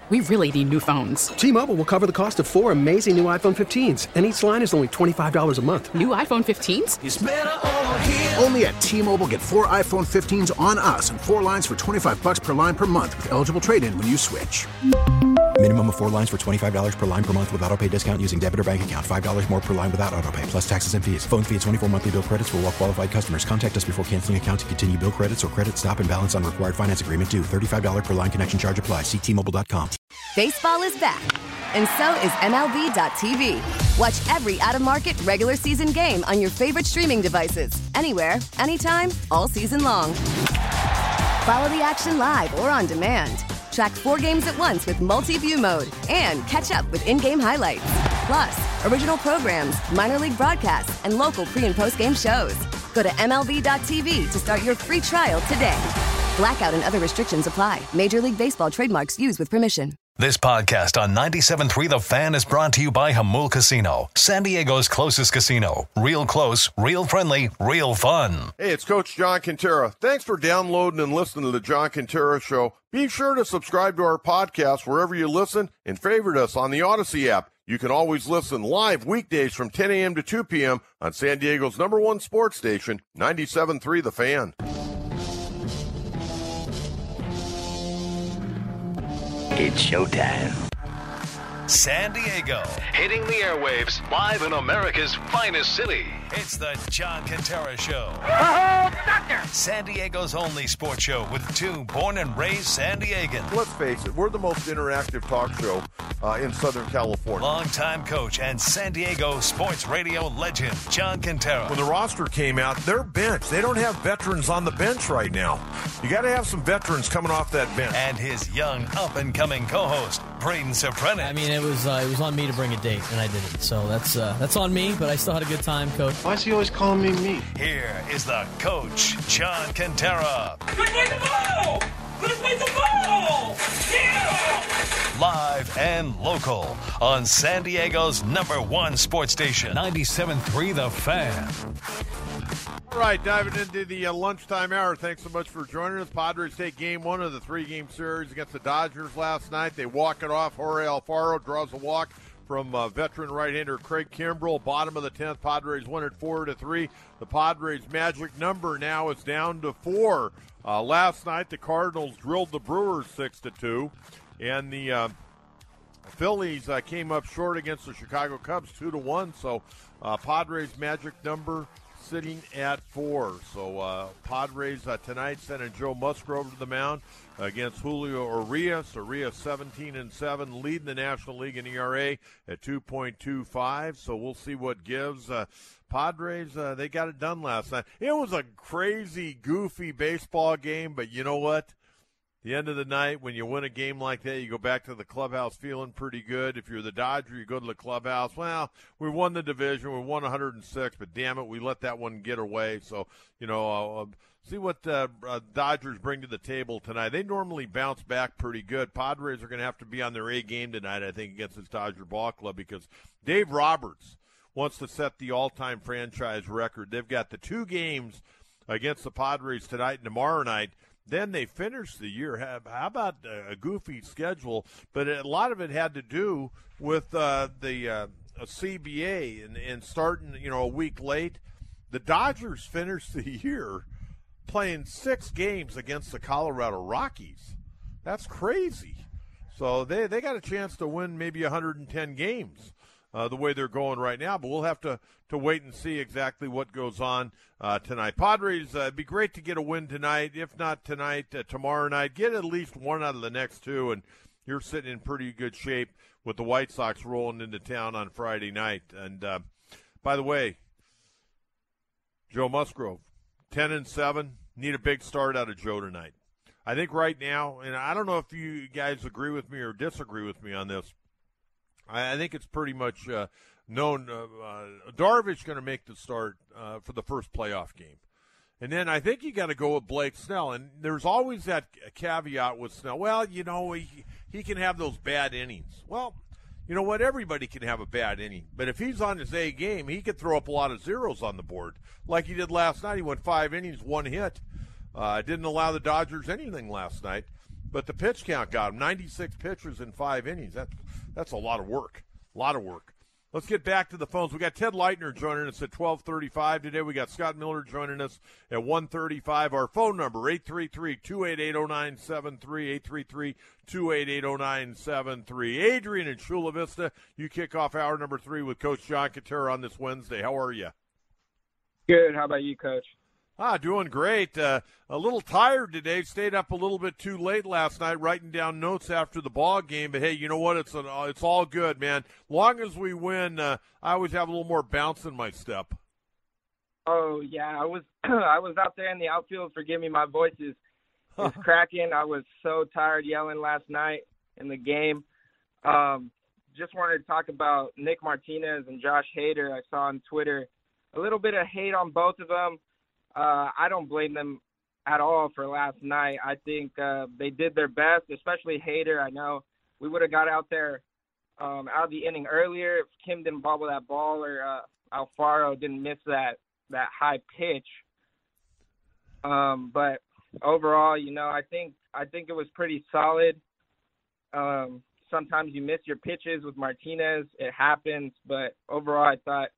We really need new phones. T-Mobile will cover the cost of 4 amazing new iPhone 15s, and each line is only $25 a month. New iPhone 15s? It's better over here. Only at T-Mobile, get 4 iPhone 15s on us and 4 lines for $25 per line per month with eligible trade-in when you switch. Minimum of 4 lines for $25 per line per month with autopay discount using debit or bank account. $5 more per line without autopay, plus taxes and fees. Phone fee at 24 monthly bill credits for well-qualified customers. Contact us before canceling account to continue bill credits or credit stop and balance on required finance agreement due. $35 per line connection charge applies. See T-Mobile.com. Baseball is back, and so is MLB.tv. Watch every out-of-market regular season game on your favorite streaming devices. Anywhere, anytime, all season long. Follow the action live or on demand. Track 4 games at once with multi-view mode and catch up with in-game highlights. Plus, original programs, minor league broadcasts, and local pre- and post-game shows. Go to MLB.tv to start your free trial today. Blackout and other restrictions apply. Major League Baseball trademarks used with permission. This podcast on 97.3 The Fan is brought to you by Jamul Casino, San Diego's closest casino. Real close, real friendly, real fun. Hey, it's Coach John Quintero. Thanks for downloading and listening to the John Quintero Show. Be sure to subscribe to our podcast wherever you listen and favorite us on the Odyssey app. You can always listen live weekdays from 10 a.m. to 2 p.m. on San Diego's #1 sports station, 97.3 The Fan. It's showtime. San Diego, hitting the airwaves, live in America's finest city. It's the John Quintero Show. Oh, doctor! San Diego's only sports show with 2 born and raised San Diegans. Let's face it, we're the most interactive talk show in Southern California. Longtime coach and San Diego sports radio legend, John Quintero. When the roster came out, they're bench. They don't have veterans on the bench right now. You got to have some veterans coming off that bench. And his young, up-and-coming co-host, Braden Soprano. I mean, it was on me to bring a date, and I didn't. So that's on me, but I still had a good time, Coach. Why is he always calling me? Here is the coach, John Quintero. Let's play the ball! Let's play the ball! Yeah! Live and local on San Diego's #1 sports station, 97.3 The Fan. All right, diving into the lunchtime hour. Thanks so much for joining us. Padres take game 1 of the 3-game series against the Dodgers last night. They walk it off. Jorge Alfaro draws a walk from veteran right-hander Craig Kimbrell. Bottom of the 10th, Padres win it 4-3. The Padres' magic number now is down to 4. Last night, the Cardinals drilled the Brewers 6-2, and the Phillies came up short against the Chicago Cubs 2-1. So Padres' magic number sitting at 4. So Padres tonight sending Joe Musgrove to the mound against Julio Urias. Urias 17-7, leading the National League in ERA at 2.25. So we'll see what gives. Padres, they got it done last night. It was a crazy, goofy baseball game, but you know what? The end of the night, when you win a game like that, you go back to the clubhouse feeling pretty good. If you're the Dodger, you go to the clubhouse. Well, we won the division. We won 106, but damn it, we let that one get away. So, see what Dodgers bring to the table tonight. They normally bounce back pretty good. Padres are going to have to be on their A game tonight, I think, against this Dodger ball club, because Dave Roberts wants to set the all-time franchise record. They've got the 2 games against the Padres tonight and tomorrow night. Then they finished the year. How about a goofy schedule? But a lot of it had to do with the CBA and starting, a week late. The Dodgers finished the year playing 6 games against the Colorado Rockies. That's crazy. So they got a chance to win maybe 110 games the way they're going right now. But we'll have to wait and see exactly what goes on tonight. Padres, it'd be great to get a win tonight. If not tonight, tomorrow night. Get at least 1 out of the next 2, and you're sitting in pretty good shape with the White Sox rolling into town on Friday night. And, by the way, Joe Musgrove, 10-7, need a big start out of Joe tonight. I think right now, and I don't know if you guys agree with me or disagree with me on this, I think it's pretty much known. Darvish going to make the start for the first playoff game. And then I think you got to go with Blake Snell. And there's always that caveat with Snell. Well, he can have those bad innings. Well, you know what? Everybody can have a bad inning. But if he's on his A game, he could throw up a lot of zeros on the board. Like he did last night. He went 5 innings, 1 hit. Didn't allow the Dodgers anything last night. but the pitch count got him. 96 pitches in 5 innings. That's a lot of work. A lot of work. Let's get back to the phones. We got Ted Leitner joining us at 12:35 today. We got Scott Miller joining us at 1:35. Our phone number, 833-288-0973, 833-288-0973. Adrian in Chula Vista, you kick off hour number 3 with Coach John Kentera on this Wednesday. How are you? Good. How about you, Coach? Doing great. A little tired today. Stayed up a little bit too late last night writing down notes after the ball game. But, hey, you know what? It's all good, man. Long as we win, I always have a little more bounce in my step. Oh, yeah. I was out there in the outfield. Forgive me, my voice is cracking. I was so tired yelling last night in the game. Just wanted to talk about Nick Martinez and Josh Hader. I saw on Twitter a little bit of hate on both of them. I don't blame them at all for last night. I think they did their best, especially Hader. I know we would have got out there out of the inning earlier if Kim didn't bobble that ball or Alfaro didn't miss that high pitch. But overall, I think it was pretty solid. Sometimes you miss your pitches with Martinez. It happens. But overall, I thought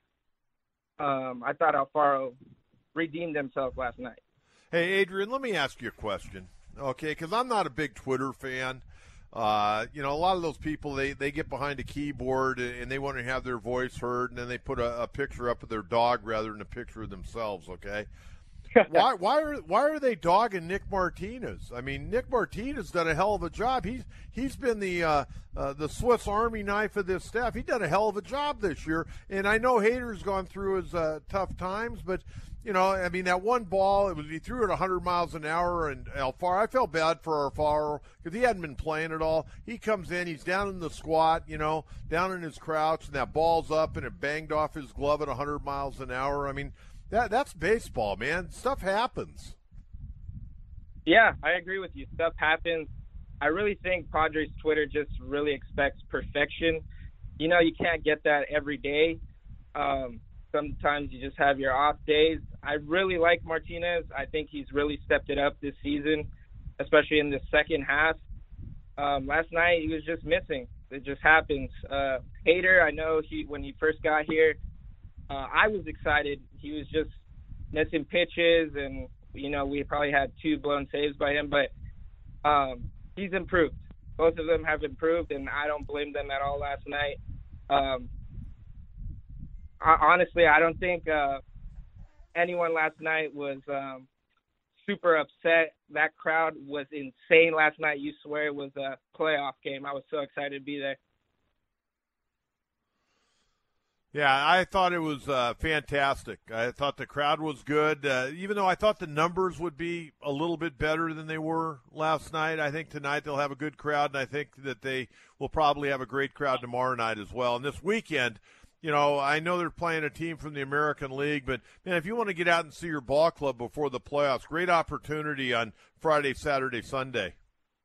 Alfaro redeemed himself last night. Hey, Adrian, let me ask you a question, okay? Because I'm not a big Twitter fan. A lot of those people, they get behind a keyboard and they want to have their voice heard, and then they put a picture up of their dog rather than a picture of themselves, okay? Why are they dogging Nick Martinez? I mean, Nick Martinez done a hell of a job. He's been the Swiss Army knife of this staff. He done a hell of a job this year, and I know Hader's gone through his tough times, but that one ball, he threw it 100 miles an hour, and Alfaro, I felt bad for Alfaro because he hadn't been playing at all. He comes in, he's down in the squat, down in his crouch, and that ball's up, and it banged off his glove at 100 miles an hour. I mean, that's baseball, man. Stuff happens. Yeah, I agree with you. Stuff happens. I really think Padres Twitter just really expects perfection. You can't get that every day. Sometimes you just have your off days. I really like Martinez. I think he's really stepped it up this season, especially in the second half. Last night he was just missing. It just happens. Hader, I know when he first got here, I was excited. He was just missing pitches, and we probably had 2 blown saves by him, but he's improved. Both of them have improved, and I don't blame them at all last night. Honestly, I don't think anyone last night was super upset. That crowd was insane last night. You swear it was a playoff game. I was so excited to be there. Yeah, I thought it was fantastic. I thought the crowd was good, even though I thought the numbers would be a little bit better than they were last night. I think tonight they'll have a good crowd, and I think that they will probably have a great crowd tomorrow night as well. And this weekend, I know they're playing a team from the American League, but, man, if you want to get out and see your ball club before the playoffs, great opportunity on Friday, Saturday, Sunday.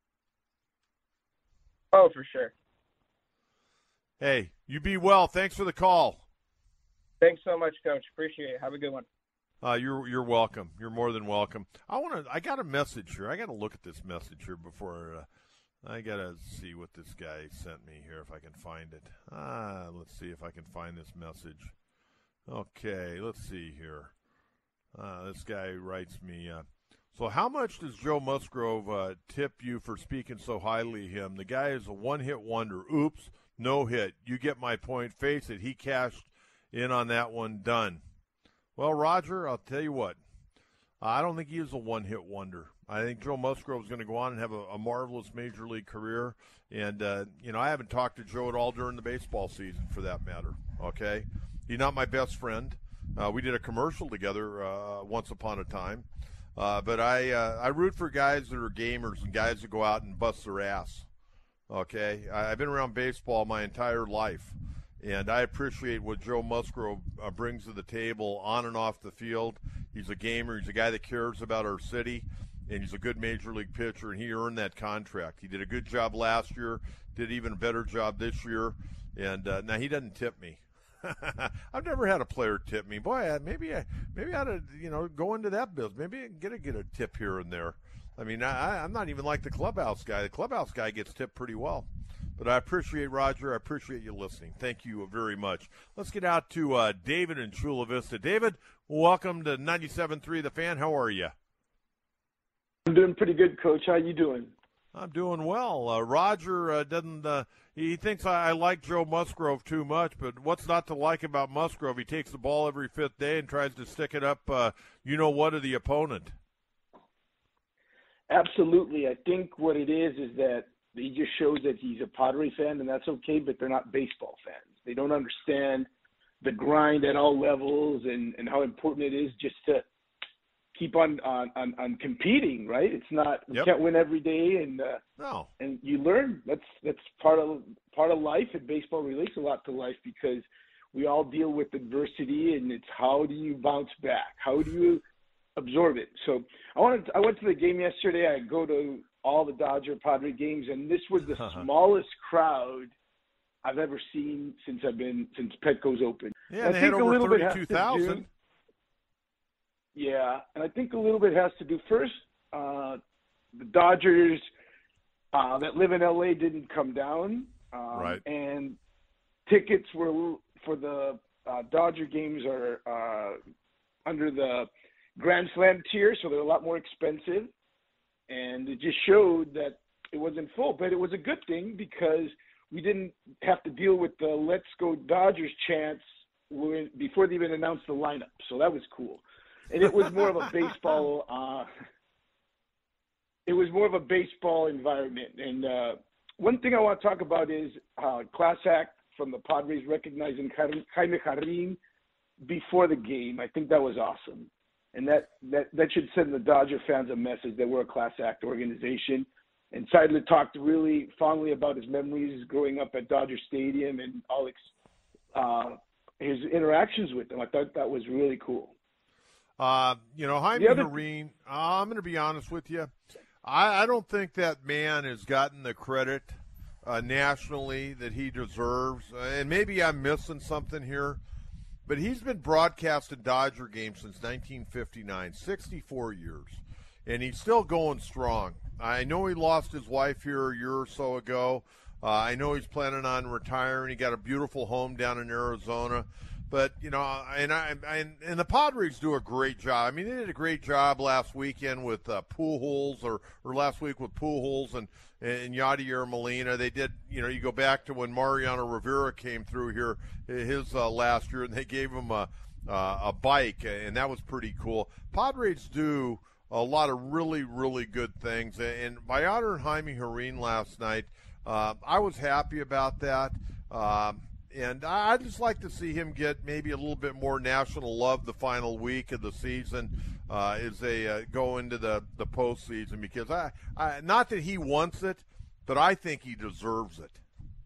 Oh, for sure. Hey, you be well. Thanks for the call. Thanks so much, Coach. Appreciate it. Have a good one. You're welcome. You're more than welcome. I got a message here. I got to look at this message here before I got to see what this guy sent me here, if I can find it. Let's see if I can find this message. Okay, let's see here. This guy writes me, so how much does Joe Musgrove tip you for speaking so highly of him? The guy is a one-hit wonder. Oops, no hit. You get my point. Face it, he cashed in on that one. Done. Well, Roger, I'll tell you what. I don't think he is a one-hit wonder. I think Joe Musgrove is going to go on and have a marvelous major league career. And, I haven't talked to Joe at all during the baseball season, for that matter, okay? He's not my best friend. We did a commercial together once upon a time. But I root for guys that are gamers and guys that go out and bust their ass, okay? I've been around baseball my entire life, and I appreciate what Joe Musgrove brings to the table on and off the field. He's a gamer. He's a guy that cares about our city. And he's a good major league pitcher, and he earned that contract. He did a good job last year, did even a better job this year, and now he doesn't tip me. I've never had a player tip me. Boy, maybe I ought to go into that business. Maybe I can get a tip here and there. I mean, I'm not even like the clubhouse guy. The clubhouse guy gets tipped pretty well. But I appreciate, Roger. I appreciate you listening. Thank you very much. Let's get out to David in Chula Vista. David, welcome to 97.3 The Fan. How are you? I'm doing pretty good, Coach. How you doing? I'm doing well. Roger doesn't he thinks I like Joe Musgrove too much, but what's not to like about Musgrove? He takes the ball every fifth day and tries to stick it up, to the opponent. Absolutely. I think what it is that he just shows that he's a Padre fan, and that's okay, but they're not baseball fans. They don't understand the grind at all levels and how important it is just to keep on competing, right? It's not you can't win every day, and no, and you learn. That's part of life, and baseball relates a lot to life because we all deal with adversity, and it's how do you bounce back? How do you absorb it? So I went to the game yesterday. I go to all the Dodger Padre games, and this was the smallest crowd I've ever seen since Petco's opened. Yeah, they had over 32,000. Yeah, and I think a little bit has to do first. The Dodgers that live in LA didn't come down, right? And tickets were for the Dodger games are under the Grand Slam tier, so they're a lot more expensive. And it just showed that it wasn't full, but it was a good thing because we didn't have to deal with the "Let's go Dodgers" chants before they even announced the lineup. So that was cool. And it was more of a baseball. It was more of a baseball environment. And one thing I want to talk about is class act from the Padres recognizing Jaime Jarrín before the game. I think that was awesome. And that should send the Dodger fans a message that we're a class act organization. And Seidler talked really fondly about his memories growing up at Dodger Stadium and all his interactions with them. I thought that was really cool. Jaime Jarrín, I'm going to be honest with you. I don't think that man has gotten the credit nationally that he deserves. And maybe I'm missing something here. But he's been broadcasting Dodger games since 1959, 64 years, and he's still going strong. I know he lost his wife here a year or so ago. I know he's planning on retiring. He got a beautiful home down in Arizona. But, and the Padres do a great job. I mean, they did a great job last weekend with Pujols or last week with Pujols and Yadier Molina. They did, you go back to when Mariano Rivera came through here his last year, and they gave him a bike, and that was pretty cool. Padres do a lot of really, really good things. And by honoring Jaime Jarrín last night, I was happy about that. And I'd just like to see him get maybe a little bit more national love the final week of the season as they go into the postseason, because I not that he wants it, but I think he deserves it.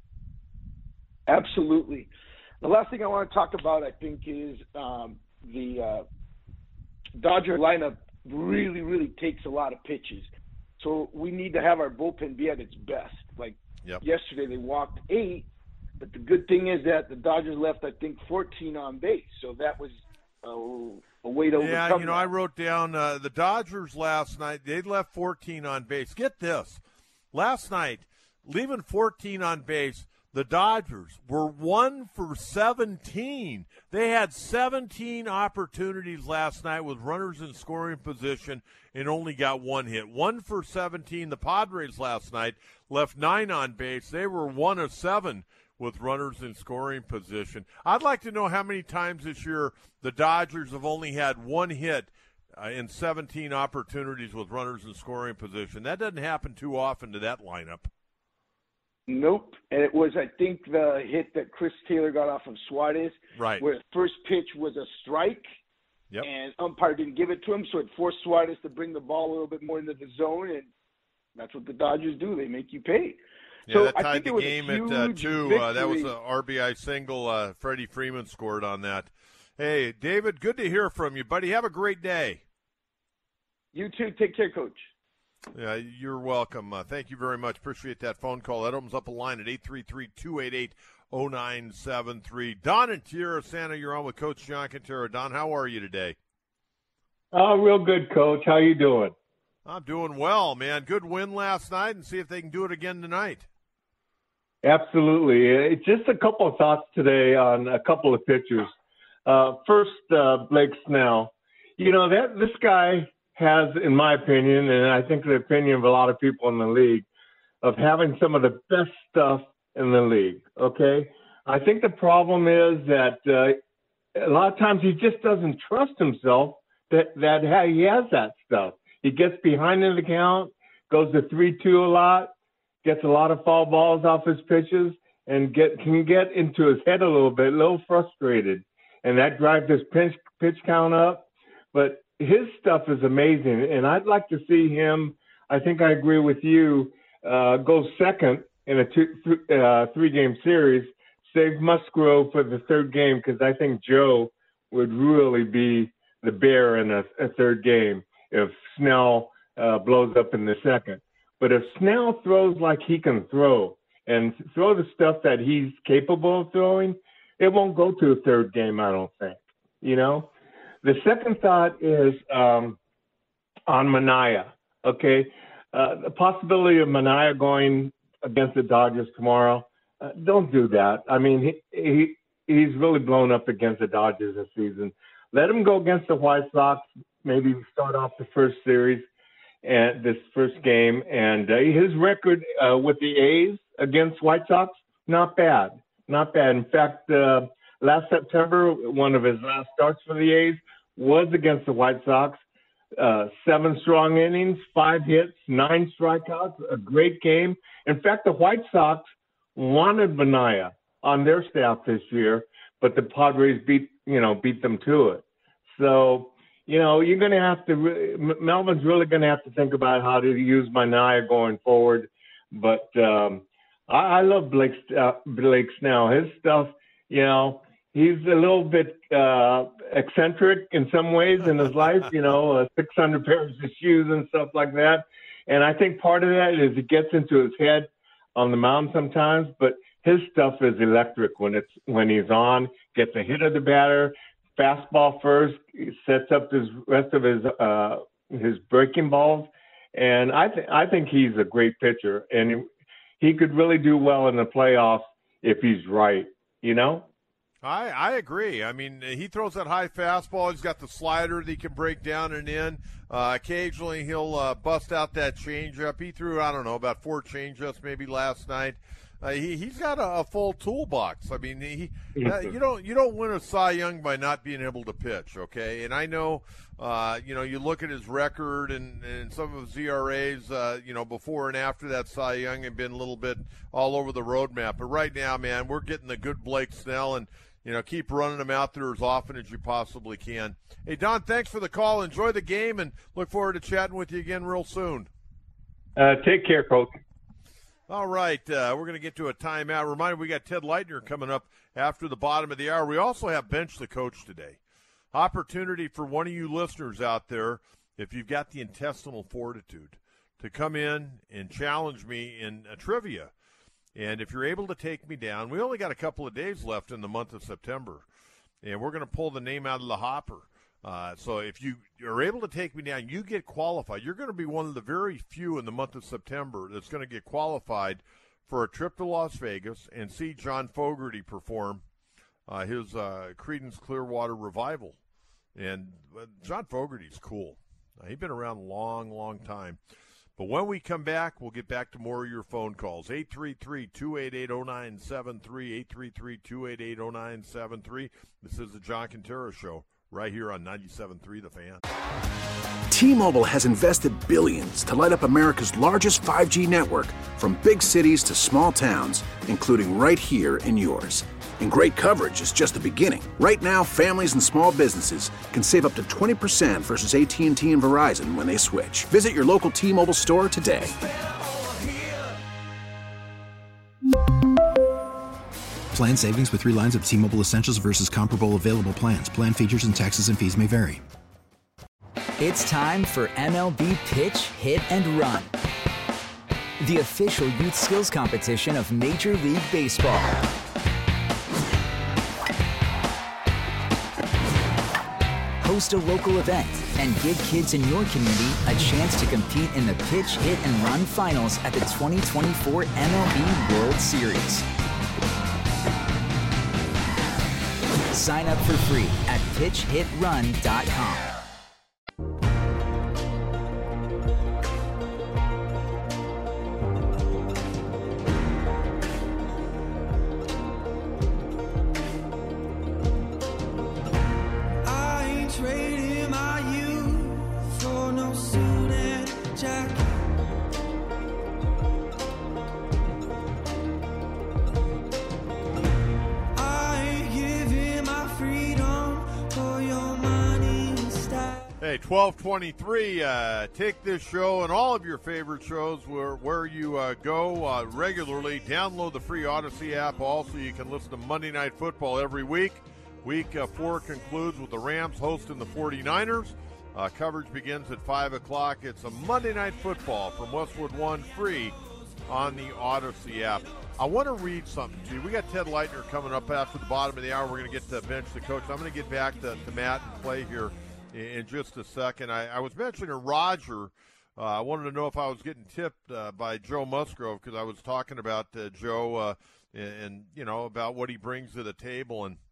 Absolutely. The last thing I want to talk about, I think, is the Dodger lineup really, really takes a lot of pitches. So we need to have our bullpen be at its best. Like yesterday, they walked 8. But the good thing is that the Dodgers left, I think, 14 on base. So that was a way to overcome that. I wrote down the Dodgers last night, they left 14 on base. Get this. Last night, leaving 14 on base, the Dodgers were 1 for 17. They had 17 opportunities last night with runners in scoring position and only got 1 hit. 1 for 17. The Padres last night left 9 on base. They were 1 of 7 with runners in scoring position. I'd like to know how many times this year the Dodgers have only had 1 hit in 17 opportunities with runners in scoring position. That doesn't happen too often to that lineup. Nope. And it was, I think, the hit that Chris Taylor got off of Suarez, right, where the first pitch was a strike, and umpire didn't give it to him, so it forced Suarez to bring the ball a little bit more into the zone, and that's what the Dodgers do. They make you pay. Yeah, so that tied I think the game at 2. That was an RBI single. Freddie Freeman scored on that. Hey, David, good to hear from you, buddy. Have a great day. You too. Take care, Coach. Yeah, you're welcome. Thank you very much. Appreciate that phone call. That opens up a line at 833-288-0973. Don and Tierra Santa, you're on with Coach John Quintero. Don, how are you today? Real good, Coach. How you doing? I'm doing well, man. Good win last night, and see if they can do it again tonight. Absolutely. Just a couple of thoughts today on a couple of pitchers. First, Blake Snell. This guy has, in my opinion, and I think the opinion of a lot of people in the league, of having some of the best stuff in the league, okay? I think the problem is that a lot of times he just doesn't trust himself that he has that stuff. He gets behind in the count, goes to 3-2 a lot, gets a lot of foul balls off his pitches, and can get into his head a little frustrated. And that drives his pitch count up. But his stuff is amazing, and I'd like to see him, I think I agree with you, go second in a three-game series, save Musgrove for the third game, because I think Joe would really be the bear in a third game if Snell blows up in the second. But if Snell throws like he can throw and throw the stuff that he's capable of throwing, it won't go to a third game, I don't think. The second thought is on Manaea, okay? The possibility of Manaea going against the Dodgers tomorrow, don't do that. I mean, he's really blown up against the Dodgers this season. Let him go against the White Sox, maybe start off the first series and this first game. And his record with the A's against White Sox, not bad. Not bad. In fact, last September, one of his last starts for the A's was against the White Sox. 7 strong innings, 5 hits, 9 strikeouts, a great game. In fact, the White Sox wanted Manaea on their staff this year, but the Padres beat them to it. So, you're going to have to – Melvin's really going to have to think about how to use Manaea going forward. But I love Blake Snell. His stuff, he's a little bit eccentric in some ways in his life, 600 pairs of shoes and stuff like that. And I think part of that is it gets into his head on the mound sometimes, but his stuff is electric when he's on, gets a hit of the batter, fastball first, sets up his rest of his breaking balls. And I think he's a great pitcher, and he could really do well in the playoffs if he's right, I agree. I mean, he throws that high fastball. He's got the slider that he can break down and in. Occasionally he'll bust out that changeup. He threw, about 4 changeups maybe last night. He's got a full toolbox. I mean, you don't win a Cy Young by not being able to pitch, okay? And I know, you look at his record and some of his ERAs, before and after that Cy Young have been a little bit all over the roadmap. But right now, man, we're getting the good Blake Snell, and keep running him out there as often as you possibly can. Hey, Don, thanks for the call. Enjoy the game, and look forward to chatting with you again real soon. Take care, Coach. All right, we're going to get to a timeout. Reminder, we got Ted Leitner coming up after the bottom of the hour. We also have Bench the Coach today. Opportunity for one of you listeners out there, if you've got the intestinal fortitude, to come in and challenge me in a trivia. And if you're able to take me down, we only got a couple of days left in the month of September, and we're going to pull the name out of the hopper. So if you are able to take me down, you get qualified. You're going to be one of the very few in the month of September that's going to get qualified for a trip to Las Vegas and see John Fogerty perform his Creedence Clearwater Revival. And John Fogerty's cool. He's been around a long, long time. But when we come back, we'll get back to more of your phone calls. 833-288-0973, 833-288-0973. This is the John Quintero Show right here on 97.3 The Fan. T-Mobile has invested billions to light up America's largest 5G network, from big cities to small towns, including right here in yours. And great coverage is just the beginning. Right now, families and small businesses can save up to 20% versus AT&T and Verizon when they switch. Visit your local T-Mobile store today. Plan savings with 3 lines of T-Mobile Essentials versus comparable available plans. Plan features and taxes and fees may vary. It's time for MLB Pitch, Hit, and Run, the official youth skills competition of Major League Baseball. Host a local event and give kids in your community a chance to compete in the Pitch, Hit, and Run Finals at the 2024 MLB World Series. Sign up for free at pitchhitrun.com. Hey, 12:23. Take this show and all of your favorite shows where you go regularly. Download the free Odyssey app. Also, you can listen to Monday Night Football every week. Week 4 concludes with the Rams hosting the 49ers. Coverage begins at 5 o'clock. It's a Monday Night Football from Westwood One, free on the Odyssey app. I want to read something to you. We got Ted Leitner coming up after the bottom of the hour. We're going to get to bench the coach. I'm going to get back to Matt and Clay here in just a second. I was mentioning to Roger, I wanted to know if I was getting tipped by Joe Musgrove, because I was talking about Joe and, you know, about what he brings to the table. And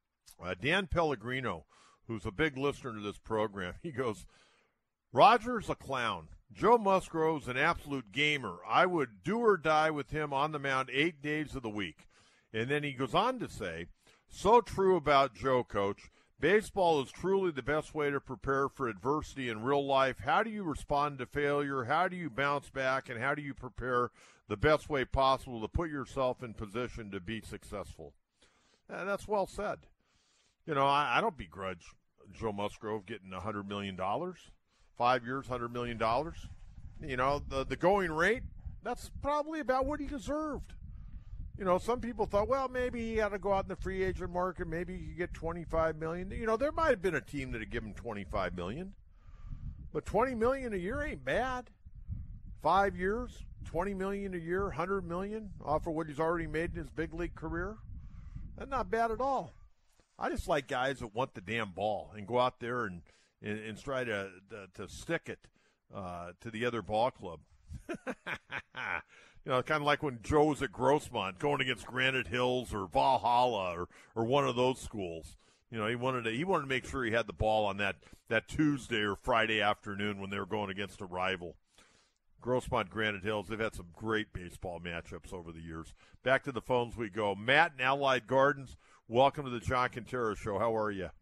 Dan Pellegrino, who's a big listener to this program, he goes, Roger's a clown. Joe Musgrove's an absolute gamer. I would do or die with him on the mound 8 days of the week. And then he goes on to say, so true about Joe, Coach. Baseball is truly the best way to prepare for adversity in real life. How do you respond to failure? How do you bounce back? And how do you prepare the best way possible to put yourself in position to be successful? And that's well said. You know, I don't begrudge Joe Musgrove getting $100 million, 5 years, $100 million. You know, the going rate, that's probably about what he deserved. You know, some people thought, well, maybe he had to go out in the free agent market. Maybe he could get $25 million. You know, there might have been a team that had given him $25 million. But $20 million a year ain't bad. 5 years, $20 million a year, $100 million off of what he's already made in his big league career. That's not bad at all. I just like guys that want the damn ball and go out there and try to stick it to the other ball club. You know, kind of like when Joe was at Grossmont going against Granite Hills or Valhalla or one of those schools. You know, he wanted to make sure he had the ball on that Tuesday or Friday afternoon when they were going against a rival. Grossmont, Granite Hills, they've had some great baseball matchups over the years. Back to the phones we go. Matt in Allied Gardens, welcome to the John Quintero Show. How are you?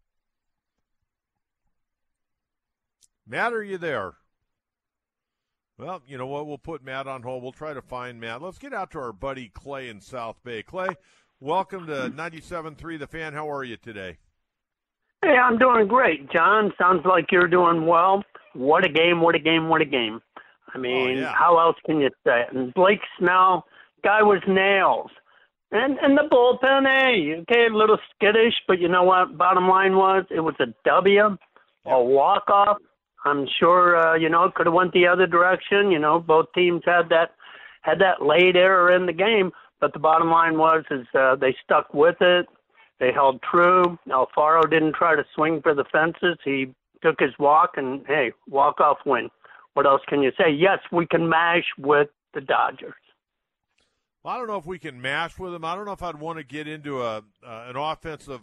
Matt, are you there? Well, you know what? We'll put Matt on hold. We'll try to find Matt. Let's get out to our buddy Clay in South Bay. Clay, welcome to 97.3 The Fan. How are you today? Hey, I'm doing great, John. Sounds like you're doing well. What a game, what a game, what a game. I mean, How else can you say it? And Blake Snell, guy was nails. And the bullpen, hey, okay, a little skittish, but you know what? Bottom line was it was a W, a walk-off. I'm sure, it could have went the other direction. You know, both teams had that late error in the game, but the bottom line was they stuck with it. They held true. Alfaro didn't try to swing for the fences. He took his walk, and, hey, walk-off win. What else can you say? Yes, we can mash with the Dodgers. Well, I don't know if we can mash with them. I don't know if I'd want to get into an offensive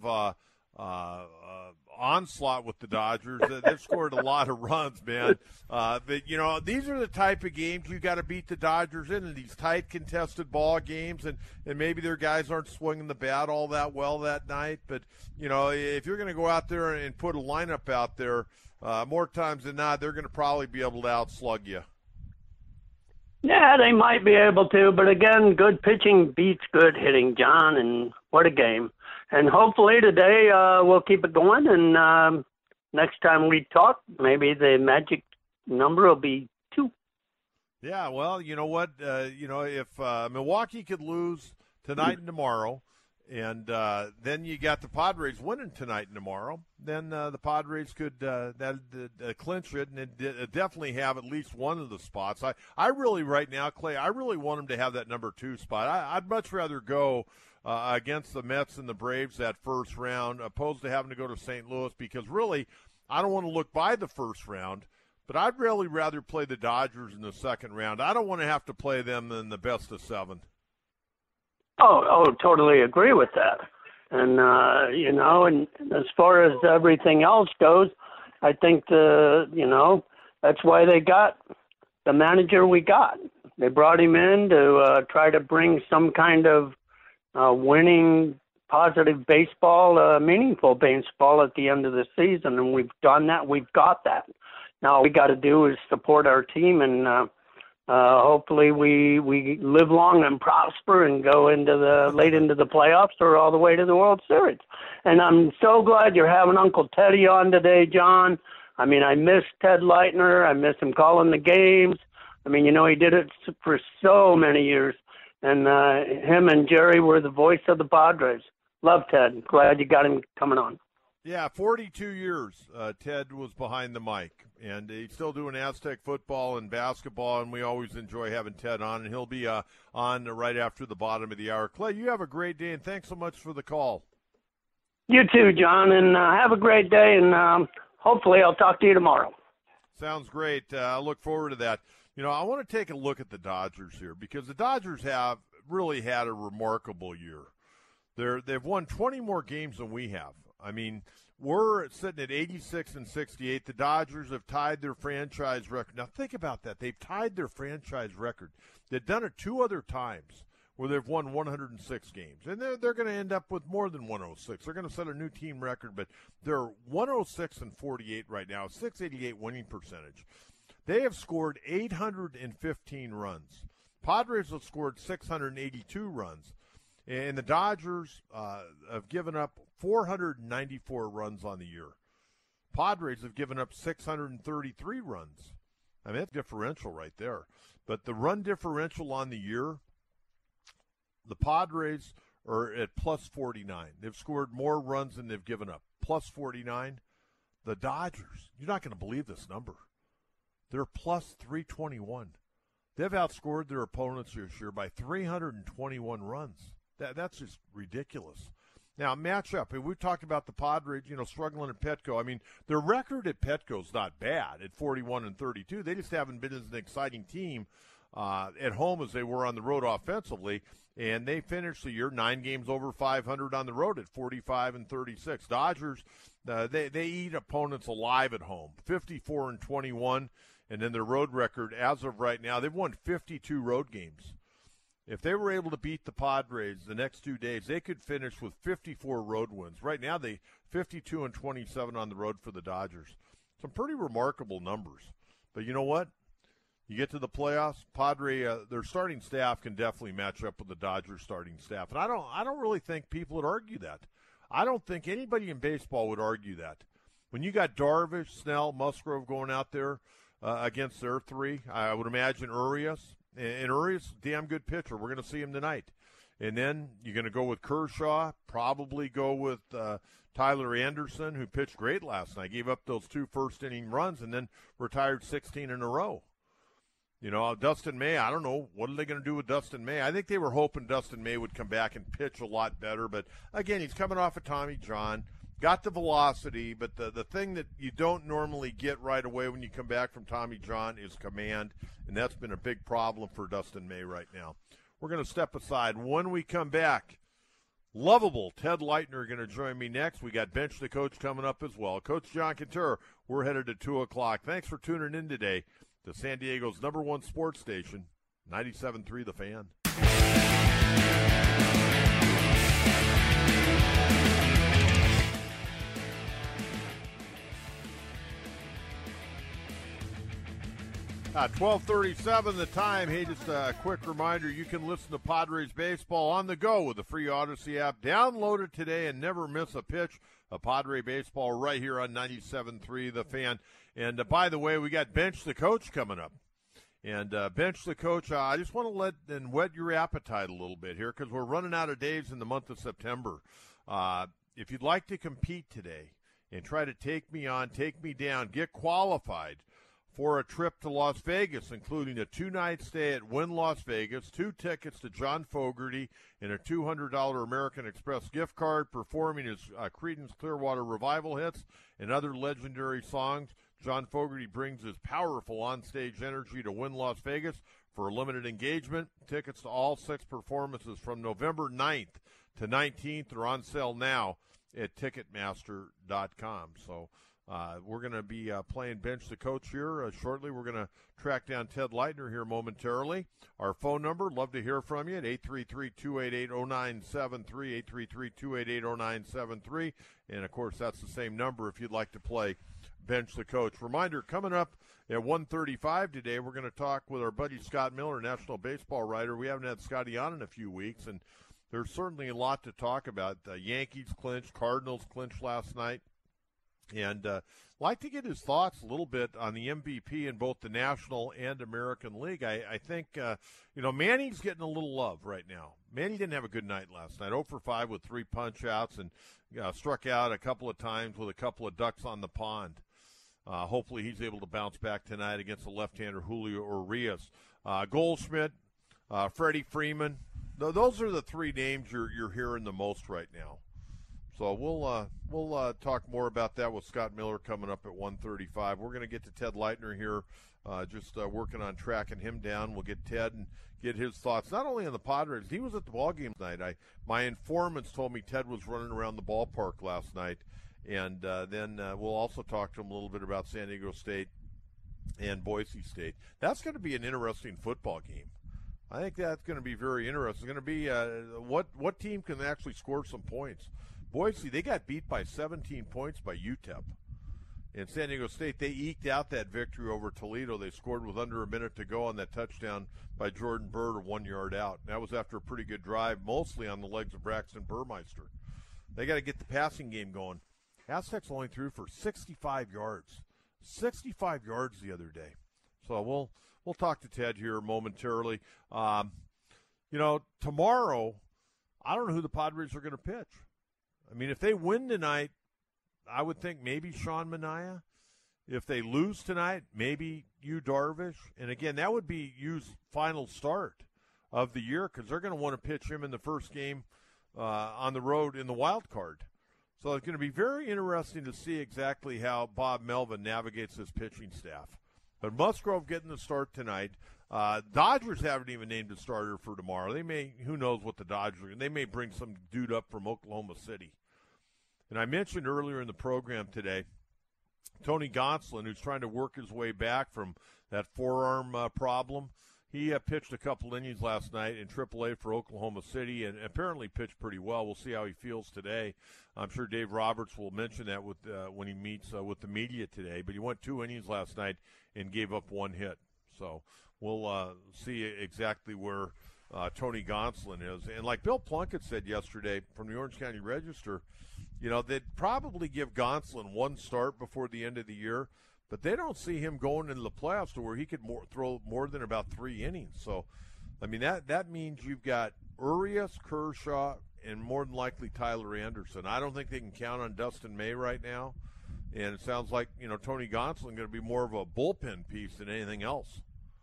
onslaught with the Dodgers. They've scored a lot of runs, man. But, you know, these are the type of games you got to beat the Dodgers in these tight, contested ball games, and maybe their guys aren't swinging the bat all that well that night. But, you know, if you're going to go out there and put a lineup out there, more times than not, they're going to probably be able to outslug you. Yeah, they might be able to, but again, good pitching beats good hitting, John, and what a game. And hopefully today we'll keep it going, and next time we talk, maybe the magic number will be 2. Yeah, well, you know what? If Milwaukee could lose tonight and tomorrow, and then you got the Padres winning tonight and tomorrow, then the Padres could clinch it and definitely have at least one of the spots. I really, right now, Clay, I really want them to have that number 2 spot. I'd much rather go against the Mets and the Braves that first round, opposed to having to go to St. Louis, because really I don't want to look by the first round, but I'd really rather play the Dodgers in the second round. I don't want to have to play them in the best of 7. Oh, totally agree with that. And, and as far as everything else goes, I think that's why they got the manager we got. They brought him in to try to bring some kind of winning, positive baseball, meaningful baseball at the end of the season, and we've done that. We've got that. Now all we got to do is support our team, and hopefully we live long and prosper and go late into the playoffs or all the way to the World Series. And I'm so glad you're having Uncle Teddy on today, John. I mean, I miss Ted Leitner. I miss him calling the games. I mean, he did it for so many years. And him and Jerry were the voice of the Padres. Love Ted. Glad you got him coming on. Yeah, 42 years Ted was behind the mic. And he's still doing Aztec football and basketball, and we always enjoy having Ted on. And he'll be on right after the bottom of the hour. Clay, you have a great day, and thanks so much for the call. You too, John, and have a great day, and hopefully I'll talk to you tomorrow. Sounds great. I look forward to that. I want to take a look at the Dodgers here because the Dodgers have really had a remarkable year. They've won 20 more games than we have. I mean, we're sitting at 86 and 68. The Dodgers have tied their franchise record. Now, think about that. They've tied their franchise record. They've done it 2 other times where they've won 106 games. And they're going to end up with more than 106. They're going to set a new team record, but they're 106 and 48 right now, 688 winning percentage. They have scored 815 runs. Padres have scored 682 runs. And the Dodgers have given up 494 runs on the year. Padres have given up 633 runs. I mean, that's differential right there. But the run differential on the year, the Padres are at plus 49. They've scored more runs than they've given up. Plus 49. The Dodgers, you're not going to believe this number. They're plus 321. They've outscored their opponents this year by 321 runs. That's just ridiculous. Now, matchup, and we've talked about the Padres, struggling at Petco. I mean, their record at Petco is not bad at 41 and 32. They just haven't been as an exciting team at home as they were on the road offensively, and they finished the year 9 games over 500 on the road at 45 and 36. Dodgers, they eat opponents alive at home, 54 and 21, and then their road record as of right now, they've won 52 road games. If they were able to beat the Padres the next 2 days, they could finish with 54 road wins. Right now, they 52 and 27 on the road for the Dodgers. Some pretty remarkable numbers. But you know what? You get to the playoffs, their starting staff can definitely match up with the Dodgers starting staff. And I don't really think people would argue that. I don't think anybody in baseball would argue that. When you got Darvish, Snell, Musgrove going out there against their 3, I would imagine Urias. And Urias, damn good pitcher. We're going to see him tonight. And then you're going to go with Kershaw, probably go with Tyler Anderson, who pitched great last night. Gave up those 2 first-inning runs and then retired 16 in a row. Dustin May, I don't know. What are they going to do with Dustin May? I think they were hoping Dustin May would come back and pitch a lot better. But, again, he's coming off of Tommy John. Got the velocity, but the thing that you don't normally get right away when you come back from Tommy John is command, and that's been a big problem for Dustin May right now. We're going to step aside. When we come back, lovable Ted Leitner going to join me next. We got Bench the Coach coming up as well. Coach John Kentera, we're headed to 2 o'clock. Thanks for tuning in today to San Diego's #1 sports station, 97.3 The Fan. 12:37 the time. Hey, just a quick reminder, you can listen to Padres baseball on the go with the free Odyssey app. Download it today and never miss a pitch of Padre baseball right here on 97.3 The Fan. And by the way, we got Bench the Coach coming up. And Bench the Coach, I just want to whet your appetite a little bit here because we're running out of days in the month of September. If you'd like to compete today and try to take me on, take me down, get qualified for a trip to Las Vegas, including a 2-night stay at Wynn Las Vegas, 2 tickets to John Fogerty, and a $200 American Express gift card, performing his Creedence Clearwater Revival hits and other legendary songs. John Fogerty brings his powerful onstage energy to Wynn Las Vegas for a limited engagement. Tickets to all 6 performances from November 9th to 19th are on sale now at Ticketmaster.com. So we're going to be playing Bench the Coach here shortly. We're going to track down Ted Leitner here momentarily. Our phone number, love to hear from you at 833-288-0973, 833-288-0973. And, of course, that's the same number if you'd like to play Bench the Coach. Reminder, coming up at 1:35 today, we're going to talk with our buddy Scott Miller, national baseball writer. We haven't had Scotty on in a few weeks, and there's certainly a lot to talk about. The Yankees clinched, Cardinals clinched last night. And like to get his thoughts a little bit on the MVP in both the National and American League. I think, Manning's getting a little love right now. Manning didn't have a good night last night. 0 for 5 with 3 punch-outs and struck out a couple of times with a couple of ducks on the pond. Hopefully he's able to bounce back tonight against the left-hander Julio Urias. Goldschmidt, Freddie Freeman, those are the 3 names you're hearing the most right now. So we'll talk more about that with Scott Miller coming up at 1:35. We're going to get to Ted Leitner here, just working on tracking him down. We'll get Ted and get his thoughts, not only on the Padres. He was at the ballgame tonight. My informants told me Ted was running around the ballpark last night. And then we'll also talk to him a little bit about San Diego State and Boise State. That's going to be an interesting football game. I think that's going to be very interesting. It's going to be what team can actually score some points. Boise, they got beat by 17 points by UTEP. And San Diego State, they eked out that victory over Toledo. They scored with under a minute to go on that touchdown by Jordan Byrd, 1 yard out. And that was after a pretty good drive, mostly on the legs of Braxton Burmeister. They got to get the passing game going. Aztecs only threw for 65 yards. 65 yards the other day. So we'll talk to Ted here momentarily. Tomorrow, I don't know who the Padres are going to pitch. I mean, if they win tonight, I would think maybe Sean Manaea. If they lose tonight, maybe Yu Darvish. And, again, that would be Yu's final start of the year because they're going to want to pitch him in the first game on the road in the wild card. So it's going to be very interesting to see exactly how Bob Melvin navigates his pitching staff. But Musgrove getting the start tonight. Dodgers haven't even named a starter for tomorrow. Who knows what the Dodgers are. They may bring some dude up from Oklahoma City. And I mentioned earlier in the program today, Tony Gonsolin, who's trying to work his way back from that forearm problem. He pitched a couple innings last night in AAA for Oklahoma City and apparently pitched pretty well. We'll see how he feels today. I'm sure Dave Roberts will mention that when he meets with the media today. But he went 2 innings last night and gave up 1 hit. So we'll see exactly where Tony Gonsolin is. And like Bill Plunkett said yesterday from the Orange County Register, they'd probably give Gonsolin 1 start before the end of the year. But they don't see him going into the playoffs to where he could throw more than about 3 innings. So, I mean, that means you've got Urias, Kershaw, and more than likely Tyler Anderson. I don't think they can count on Dustin May right now. And it sounds like, Tony Gonsolin going to be more of a bullpen piece than anything else.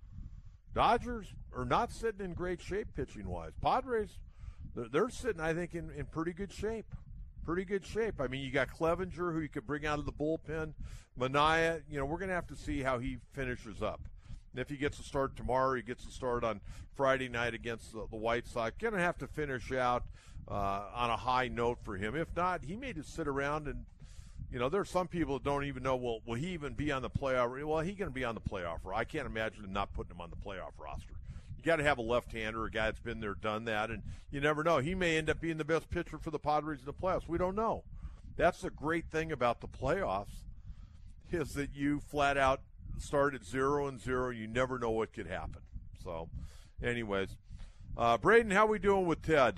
Dodgers are not sitting in great shape pitching-wise. Padres, they're sitting, I think, in pretty good shape. Pretty good shape. I mean, you got Clevenger, who you could bring out of the bullpen. Manaea, we're going to have to see how he finishes up. And if he gets a start tomorrow, he gets a start on Friday night against the White Sox. Going to have to finish out on a high note for him. If not, he may just sit around and, there's some people that don't even know, will he even be on the playoff? Well, he's going to be on the playoff roster. I can't imagine them not putting him on the playoff roster. You got to have a left-hander, a guy that's been there, done that, and you never know. He may end up being the best pitcher for the Padres in the playoffs. We don't know. That's the great thing about the playoffs is that you flat out start at 0-0. You never know what could happen. So, anyways, Braden, how we doing with Ted?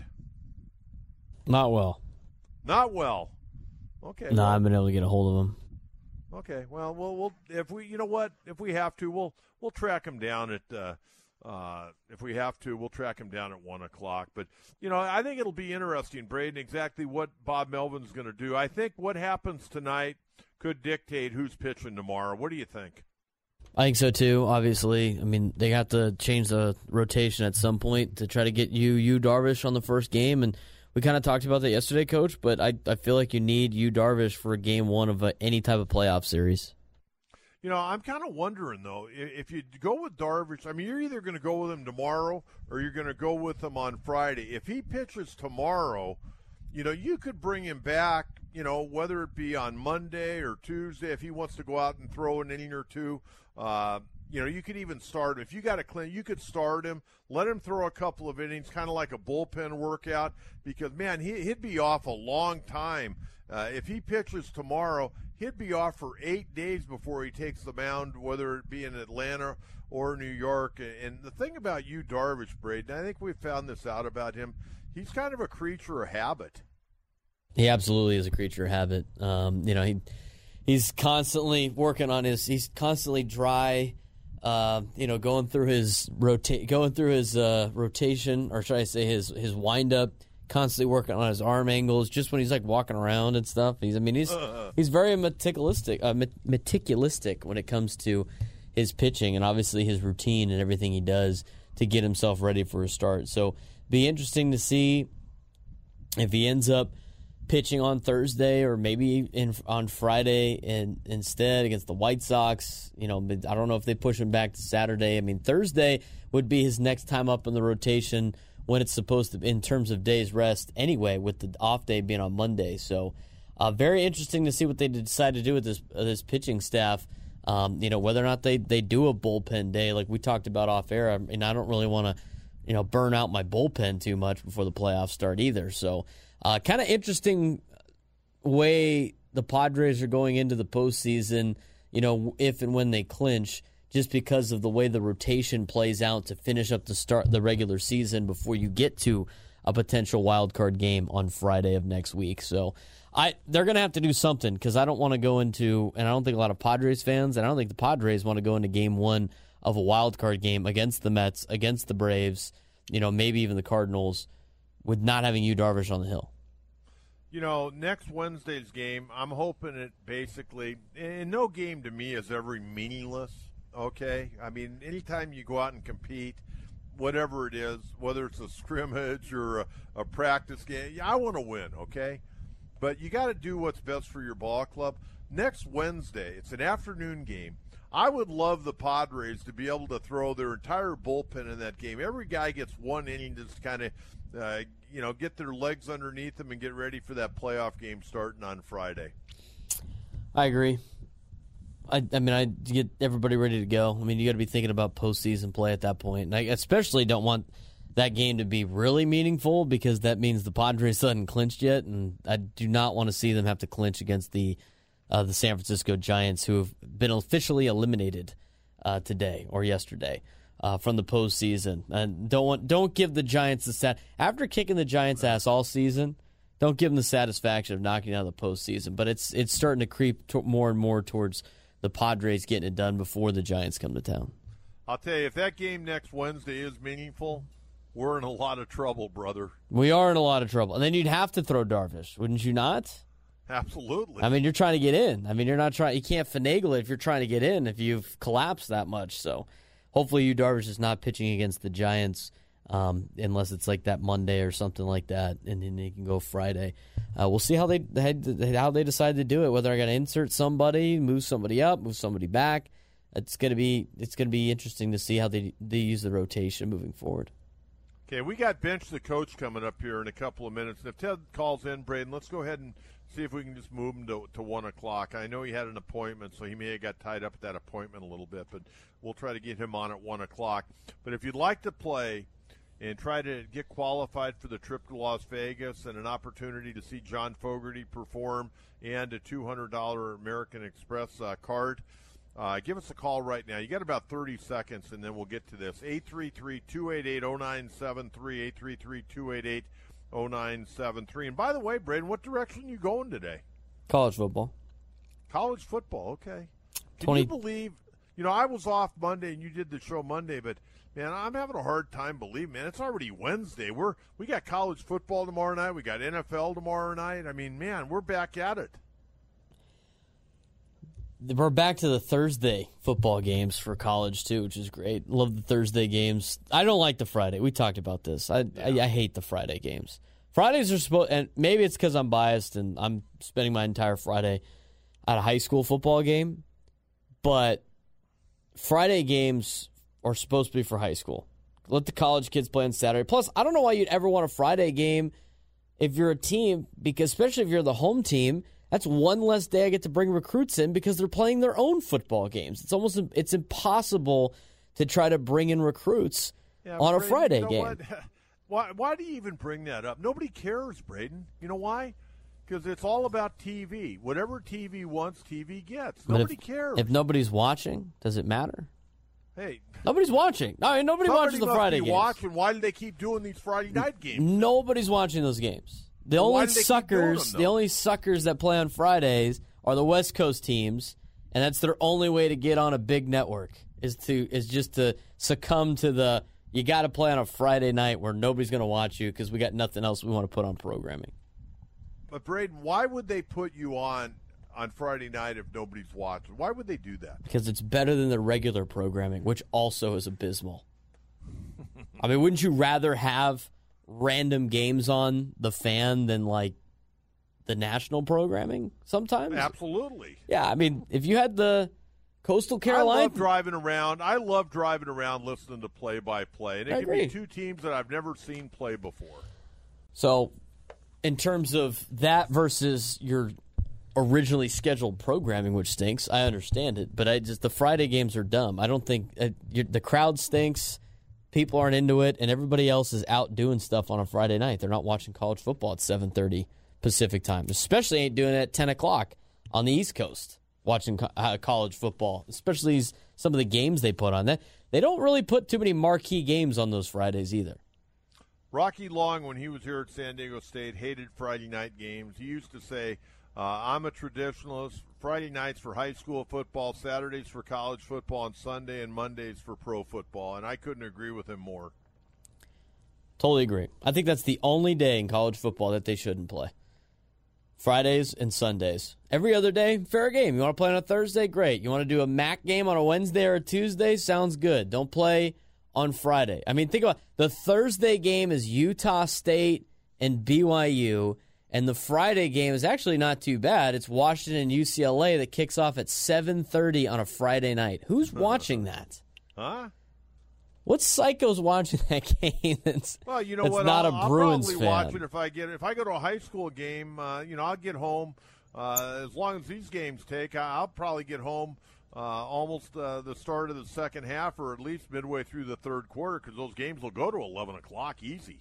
Not well. Not well. Okay. No, I haven't been able to get a hold of him. Okay. Well, we'll if we have to, we'll track him down at. If we have to, we'll track him down at 1 o'clock. But, I think it'll be interesting, Braden, exactly what Bob Melvin's going to do. I think what happens tonight could dictate who's pitching tomorrow. What do you think? I think so too. Obviously, I mean they have to change the rotation at some point to try to get Yu Darvish on the first game, and we kind of talked about that yesterday, Coach. But I feel like you need Yu Darvish for game one of any type of playoff series. I'm kind of wondering though if you go with Darvish. I mean, you're either going to go with him tomorrow or you're going to go with him on Friday. If he pitches tomorrow, you could bring him back. Whether it be on Monday or Tuesday, if he wants to go out and throw an inning or two. You could even start him. If you got a clean, you could start him, let him throw a couple of innings, kind of like a bullpen workout, because, man, he'd be off a long time. If he pitches tomorrow, he'd be off for 8 days before he takes the mound, whether it be in Atlanta or New York. And the thing about Yu Darvish, Braden, I think we found this out about him, he's kind of a creature of habit. He absolutely is a creature of habit. He's constantly working on he's constantly dry, going through his rotation, or should I say his wind up, constantly working on his arm angles, just when he's like walking around and stuff. He's very meticulous when it comes to his pitching and obviously his routine and everything he does to get himself ready for a start. So be interesting to see if he ends up pitching on Thursday or maybe on Friday instead against the White Sox. I don't know if they push him back to Saturday. I mean, Thursday would be his next time up in the rotation when it's supposed to, in terms of days rest anyway, with the off day being on Monday. So very interesting to see what they decide to do with this pitching staff. Whether or not they do a bullpen day like we talked about off air. I mean, I don't really want to burn out my bullpen too much before the playoffs start either. So kind of interesting way the Padres are going into the postseason, if and when they clinch, just because of the way the rotation plays out to finish up the regular season before you get to a potential wild card game on Friday of next week. So they're going to have to do something, because I don't want to go into, and I don't think a lot of Padres fans, and I don't think the Padres want to go into game one of a wild card game against the Mets, against the Braves, maybe even the Cardinals, with not having Yu Darvish on the hill. Next Wednesday's game, I'm hoping it basically, and no game to me is ever meaningless, okay? I mean, anytime you go out and compete, whatever it is, whether it's a scrimmage or a practice game, I want to win, okay? But you got to do what's best for your ball club. Next Wednesday, it's an afternoon game. I would love the Padres to be able to throw their entire bullpen in that game. Every guy gets one inning to just kind of, get their legs underneath them and get ready for that playoff game starting on Friday. I agree. I get everybody ready to go. I mean, you got to be thinking about postseason play at that point. And I especially don't want that game to be really meaningful, because that means the Padres hadn't clinched yet, and I do not want to see them have to clinch against the San Francisco Giants, who have been officially eliminated today or yesterday from the postseason. And don't give the Giants after kicking the Giants' ass all season. Don't give them the satisfaction of knocking out the postseason. But it's starting to creep more and more towards the Padres getting it done before the Giants come to town. I'll tell you, if that game next Wednesday is meaningful, we're in a lot of trouble, brother. We are in a lot of trouble. And then you'd have to throw Darvish, wouldn't you not? Absolutely. I mean, you're trying to get in. I mean, you can't finagle it if you're trying to get in if you've collapsed that much. So hopefully Yu Darvish is not pitching against the Giants unless it's like that Monday or something like that, and then they can go Friday. We'll see how they decide to do it, whether I got to insert somebody, move somebody up, move somebody back. It's gonna be interesting to see how they use the rotation moving forward. Okay, we got Bench the Coach coming up here in a couple of minutes. And if Ted calls in, Braden, let's go ahead and see if we can just move him to 1 o'clock. I know he had an appointment, so he may have got tied up at that appointment a little bit, but we'll try to get him on at 1 o'clock. But if you'd like to play and try to get qualified for the trip to Las Vegas and an opportunity to see John Fogerty perform and a $200 American Express card, give us a call right now. You got about 30 seconds, and then we'll get to this. 833-288-0973, 833-288-0973. And by the way, Braden, what direction are you going today? College football. College football, okay. Can you believe, I was off Monday and you did the show Monday, but, man, I'm having a hard time believing, man, it's already Wednesday. We got college football tomorrow night. We got NFL tomorrow night. I mean, man, we're back at it. we're back to the Thursday football games for college, too, which is great. Love the Thursday games. I don't like the Friday. We talked about this. I hate the Friday games. Fridays are supposed, and maybe it's because I'm biased and I'm spending my entire Friday at a high school football game, but Friday games are supposed to be for high school. Let the college kids play on Saturday. Plus, I don't know why you'd ever want a Friday game if you're a team, because especially if you're the home team, that's one less day I get to bring recruits in because they're playing their own football games. It's impossible to try to bring in recruits on a Friday game. Why do you even bring that up? Nobody cares, Braden. You know why? Because it's all about TV. Whatever TV wants, TV gets. Nobody cares. If nobody's watching, does it matter? Hey, nobody's watching. No, nobody watches the Friday games. Watching. Why do they keep doing these Friday night games? Nobody's watching those games. The only suckers that play on Fridays are the West Coast teams, and that's their only way to get on a big network is just to succumb to the you got to play on a Friday night where nobody's going to watch you because we got nothing else we want to put on programming. But Braden, why would they put you on Friday night if nobody's watching? Why would they do that? Because it's better than the regular programming, which also is abysmal. I mean, wouldn't you rather have random games on the Fan than like the national programming sometimes? Absolutely. Yeah, I mean, if you had the Coastal Carolina, I love driving around listening to play-by-play, and it can be two teams that I've never seen play before. So, in terms of that versus your originally scheduled programming, which stinks, I understand it, but the Friday games are dumb. I don't think the crowd stinks. People aren't into it, and everybody else is out doing stuff on a Friday night. They're not watching college football at 7:30 Pacific time. Especially ain't doing it at 10 o'clock on the East Coast, watching college football, especially some of the games they put on. They don't really put too many marquee games on those Fridays either. Rocky Long, when he was here at San Diego State, hated Friday night games. He used to say, I'm a traditionalist. Friday nights for high school football, Saturdays for college football, and Sunday and Mondays for pro football. And I couldn't agree with him more. Totally agree. I think that's the only day in college football that they shouldn't play. Fridays and Sundays. Every other day, fair game. You want to play on a Thursday? Great. You want to do a MAC game on a Wednesday or a Tuesday? Sounds good. Don't play on Friday. I mean, think about it. The Thursday game is Utah State and BYU. And the Friday game is actually not too bad. It's Washington and UCLA that kicks off at 7:30 on a Friday night. Who's watching that? Huh? What psycho's watching that game? Well, you know what? Not I'll a Bruins probably fan. watch it if I go to a high school game. I'll get home as long as these games take. I'll probably get home almost the start of the second half, or at least midway through the third quarter, because those games will go to 11 o'clock easy.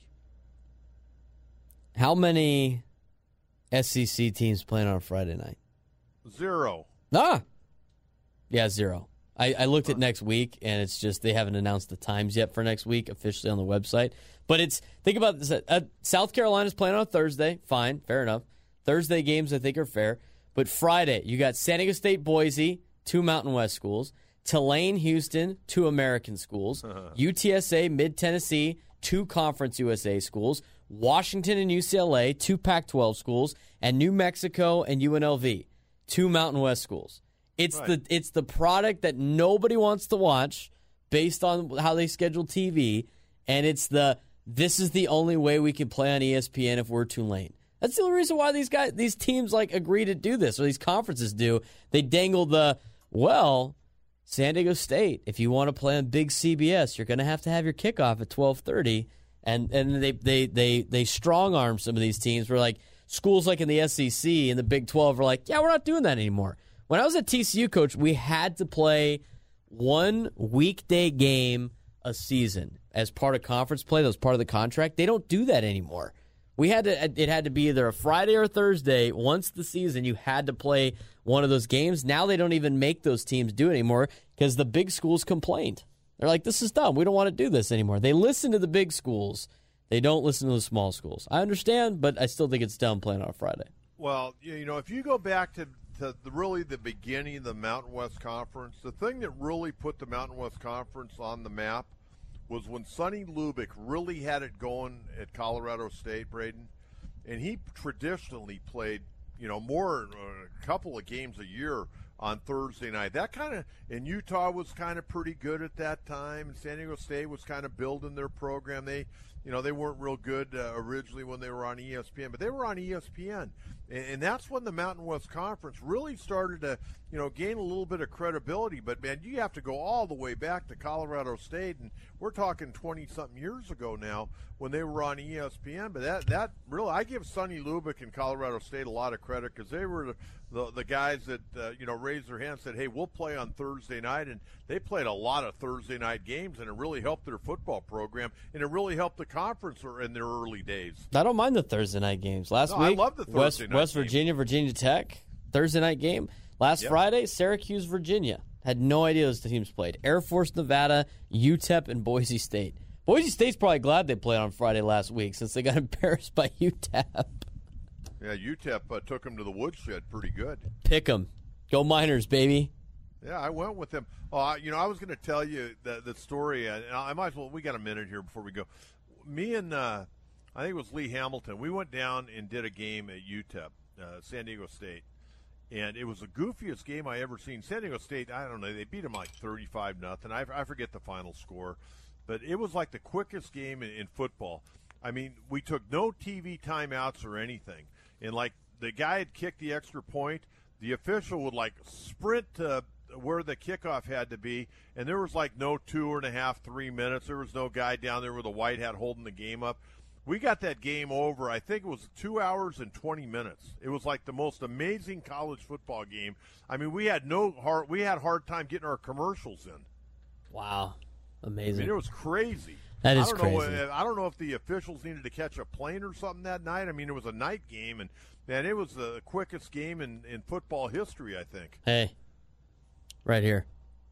How many SEC teams playing on a Friday night? 0. Yeah, 0. I looked at next week, and it's just they haven't announced the times yet for next week officially on the website. But think about this. South Carolina's playing on a Thursday. Fine, fair enough. Thursday games, I think, are fair. But Friday, you got San Diego State, Boise, 2 Mountain West schools. Tulane, Houston, 2 American schools. UTSA, Mid-Tennessee, 2 Conference USA schools. Washington and UCLA, 2 Pac-12 schools. And New Mexico and UNLV, 2 Mountain West schools. It's the product that nobody wants to watch based on how they schedule TV, and this is the only way we can play on ESPN if we're Tulane. That's the only reason why these teams agree to do this, or these conferences do. They dangle San Diego State, if you want to play on big CBS, you're going to have your kickoff at 12:30, and they strong arm some of these teams. Where schools in the SEC and the Big 12 are yeah, we're not doing that anymore. When I was at TCU, Coach, we had to play 1 weekday game a season as part of conference play. That was part of the contract. They don't do that anymore. It had to be either a Friday or a Thursday. Once the season, you had to play one of those games. Now they don't even make those teams do it anymore because the big schools complained. They're like, this is dumb. We don't want to do this anymore. They listen to the big schools. They don't listen to the small schools. I understand, but I still think it's dumb playing on a Friday. Well, if you go back to really the beginning of the Mountain West Conference, the thing that really put the Mountain West Conference on the map was when Sonny Lubick really had it going at Colorado State, Braden, and he traditionally played, a couple of games a year on Thursday night. That kind of, and Utah was kind of pretty good at that time, and San Diego State was kind of building their program. They weren't real good originally when they were on ESPN, but they were on ESPN. And that's when the Mountain West Conference really started to, gain a little bit of credibility. But, man, you have to go all the way back to Colorado State, and we're talking 20-something years ago now when they were on ESPN. But that really, I give Sonny Lubick and Colorado State a lot of credit because they were the guys that, raised their hand and said, hey, we'll play on Thursday night. And they played a lot of Thursday night games, and it really helped their football program, and it really helped the conference in their early days. I don't mind the Thursday night games. Last week, I love the Thursday night West Virginia, Virginia Tech, Thursday night game. Last Friday, Syracuse, Virginia. Had no idea those teams played. Air Force, Nevada, UTEP, and Boise State. Boise State's probably glad they played on Friday last week since they got embarrassed by UTEP. Yeah, UTEP took them to the woodshed pretty good. Pick 'em. Go Miners, baby. Yeah, I went with them. I was going to tell you the story. I might as well. We got a minute here before we go. Me and I think it was Lee Hamilton. We went down and did a game at UTEP, San Diego State, and it was the goofiest game I ever seen. San Diego State, I don't know, they beat them like 35-0. I forget the final score, but it was like the quickest game in football. I mean, we took no TV timeouts or anything, and like the guy had kicked the extra point, the official would like sprint to where the kickoff had to be, and there was like no 2.5, 3 minutes. There was no guy down there with a white hat holding the game up. We got that game over, I think it was 2 hours and 20 minutes. It was like the most amazing college football game. I mean, we had hard time getting our commercials in. Wow. Amazing. I mean, it was crazy. That is crazy. I don't know if the officials needed to catch a plane or something that night. I mean, it was a night game, and man, it was the quickest game in football history, I think. Hey, right here.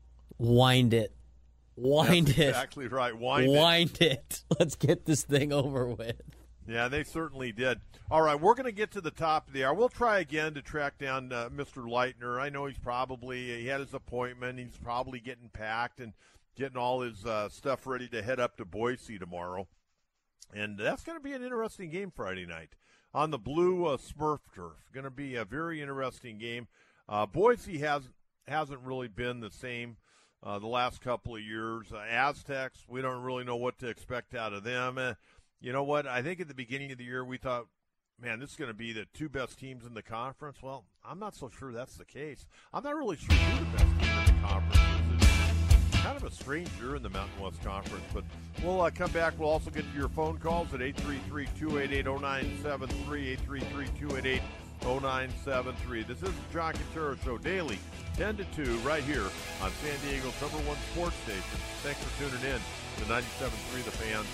Wind it. Wind That's it. Exactly right. Wind it. Let's get this thing over with. Yeah, they certainly did. All right, we're going to get to the top of the hour. We'll try again to track down Mr. Leitner. I know he had his appointment. He's probably getting packed and getting all his stuff ready to head up to Boise tomorrow. And that's going to be an interesting game Friday night on the blue Smurf turf. Going to be a very interesting game. Boise hasn't really been the same the last couple of years. Aztecs, we don't really know what to expect out of them. You know what? I think at the beginning of the year we thought, man, this is going to be the two best teams in the conference. Well, I'm not so sure that's the case. I'm not really sure who the best team in the conference is. It's kind of a strange year in the Mountain West Conference. But we'll come back. We'll also get to your phone calls at 833-288-0973, 833-288-0973. This is the John Quintero Show daily, 10 to 2, right here on San Diego's #1 sports station. Thanks for tuning in to 97.3 The Fan.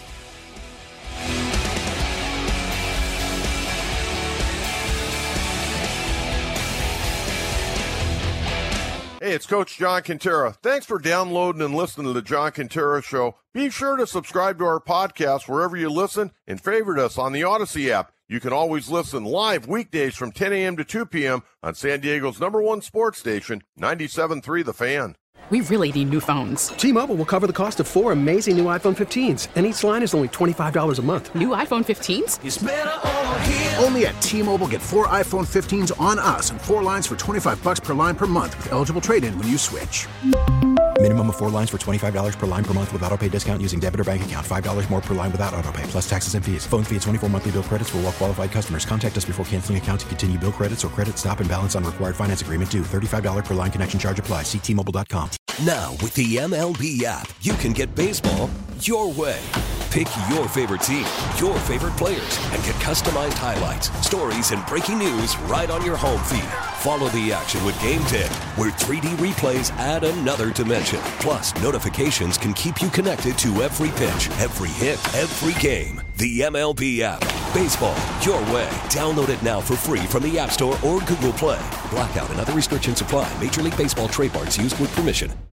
Hey, it's Coach John Quintero. Thanks for downloading and listening to the John Quintero Show. Be sure to subscribe to our podcast wherever you listen and favorite us on the Odyssey app. You can always listen live weekdays from 10 a.m. to 2 p.m. on San Diego's #1 sports station, 97.3 The Fan. We really need new phones. T-Mobile will cover the cost of 4 amazing new iPhone 15s, and each line is only $25 a month. New iPhone 15s? It's better over here. Only at T-Mobile, get 4 iPhone 15s on us and 4 lines for $25 per line per month with eligible trade-in when you switch. Minimum of 4 lines for $25 per line per month with auto-pay discount using debit or bank account. $5 more per line without auto-pay, plus taxes and fees. Phone fee at 24 monthly bill credits for well-qualified customers. Contact us before canceling account to continue bill credits or credit stop and balance on required finance agreement due. $35 per line connection charge applies. See T-Mobile.com. Now, with the MLB app, you can get baseball your way. Pick your favorite team, your favorite players, and get customized highlights, stories, and breaking news right on your home feed. Follow the action with Game 10, where 3D replays add another dimension. Plus, notifications can keep you connected to every pitch, every hit, every game. The MLB app. Baseball your way. Download it now for free from the App Store or Google Play. Blackout and other restrictions apply. Major League Baseball trademarks used with permission.